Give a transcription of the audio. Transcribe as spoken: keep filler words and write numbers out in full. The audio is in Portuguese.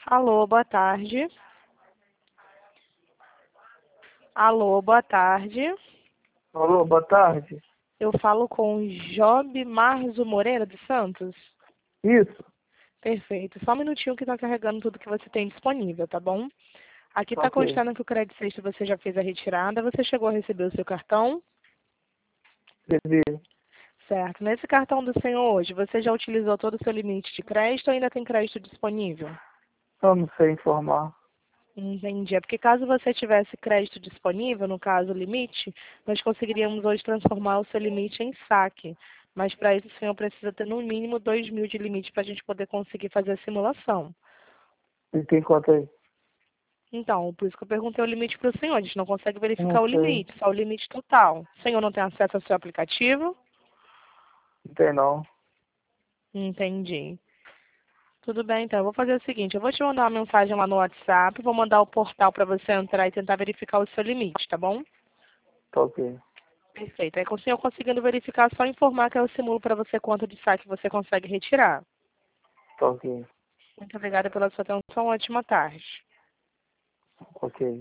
Alô, boa tarde. Alô, boa tarde. Alô, boa tarde. Eu falo com Job Marzo Moreira dos Santos? Isso, Perfeito. Só um minutinho que está carregando tudo que você tem disponível, tá bom? Aqui está ok. constando que o Crédito Sexta você já fez a retirada. Você chegou a receber o seu cartão? Recebi. Certo. Nesse cartão do senhor hoje, você já utilizou todo o seu limite de crédito ou ainda tem crédito disponível? Eu não sei informar. Entendi. É porque caso você tivesse crédito disponível, no caso o limite, nós conseguiríamos hoje transformar o seu limite em saque. Mas para isso o senhor precisa ter no mínimo dois mil de limite para a gente poder conseguir fazer a simulação. E tem quanto aí? Então, por isso que eu perguntei o limite para o senhor. A gente não consegue Eu não verificar o sei. limite, só o limite total. O senhor não tem acesso ao seu aplicativo? Não tem não. Entendi. Tudo bem, então. Eu vou fazer o seguinte, eu vou te mandar uma mensagem lá no WhatsApp, vou mandar o portal para você entrar e tentar verificar o seu limite, tá bom? Tá ok. Perfeito. Aí, com o senhor conseguindo verificar, é só informar que eu simulo para você quanto de saque você consegue retirar. Tá ok. Muito obrigada pela sua atenção. Ótima tarde. Ok.